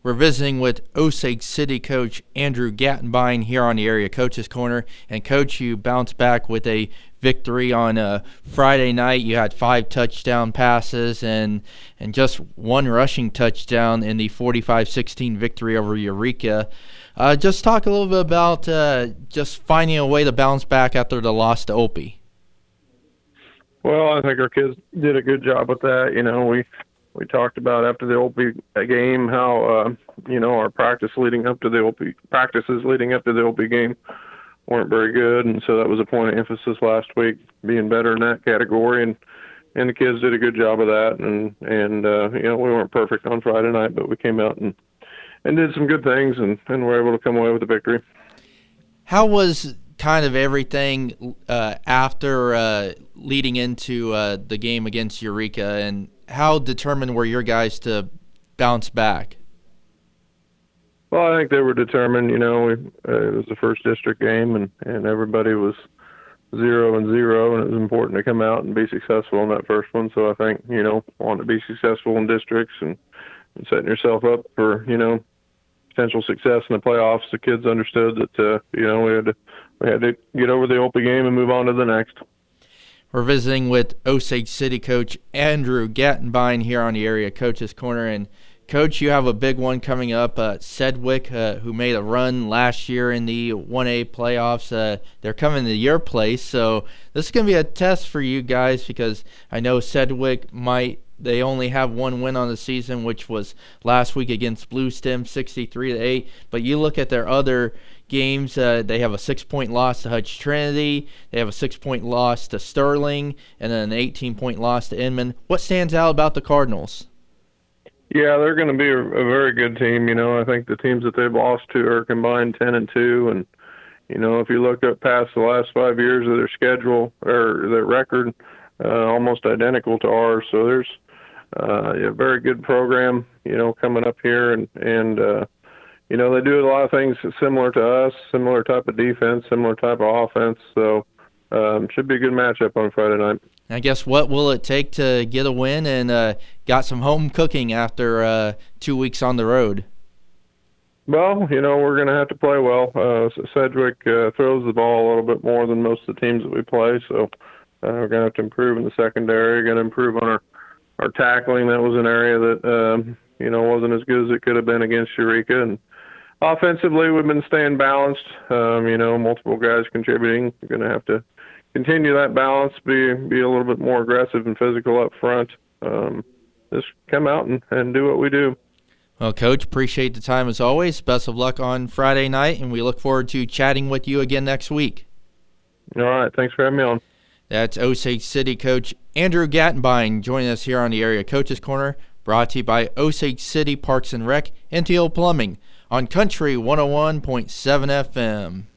We're visiting with Osage City coach Andrew Gattenbein here on the Area Coaches Corner. And, Coach, you bounced back with a victory on Friday night. You had 5 touchdown passes and just 1 rushing touchdown in the 45-16 victory over Eureka. Just talk a little bit about just finding a way to bounce back after the loss to Opie. Well, I think our kids did a good job with that. You know, we talked about after the Opie game how our practices leading up to the Opie game weren't very good, and so that was a point of emphasis last week, being better in that category, and the kids did a good job of that. And we weren't perfect on Friday night, but we came out and did some good things, and were able to come away with a victory. How was kind of everything after leading into the game against Eureka, and how determined were your guys to bounce back? Well, I think they were determined. It was the first district game, and everybody was 0-0, and it was important to come out and be successful in that first one. So I think, wanting to be successful in districts and setting yourself up for, potential success in the playoffs, the kids understood that, we had to get over the Opie game and move on to the next. We're visiting with Osage City coach Andrew Gattenbein here on the Area Coaches Corner. And, Coach, you have a big one coming up. Sedgwick, who made a run last year in the 1A playoffs, they're coming to your place. So this is going to be a test for you guys, because I know Sedgwick they only have 1 win on the season, which was last week against Blue Stem, 63-8. But you look at their other games, they have a 6-point loss to Hutch Trinity, they have a 6-point loss to Sterling, and then an 18-point loss to Inman. What stands out about the Cardinals? Yeah, they're going to be a very good team. I think the teams that they've lost to are combined 10-2, and if you look up past the last 5 years of their schedule or their record, almost identical to ours. So there's a very good program, coming up here, and they do a lot of things similar to us, similar type of defense, similar type of offense. So should be a good matchup on Friday night. I guess what will it take to get a win and got some home cooking after 2 weeks on the road? Well, we're going to have to play well. Sedgwick throws the ball a little bit more than most of the teams that we play, so we're going to have to improve in the secondary. Going to improve on our tackling. That was an area that wasn't as good as it could have been against Eureka. And offensively, we've been staying balanced. Multiple guys contributing. We're going to have to continue that balance, be a little bit more aggressive and physical up front. Just come out and do what we do. Well, Coach, appreciate the time as always. Best of luck on Friday night, and we look forward to chatting with you again next week. All right. Thanks for having me on. That's Osage City coach Andrew Gattenbein joining us here on the Area Coaches Corner, brought to you by Osage City Parks and Rec and Teal Plumbing on Country 101.7 FM.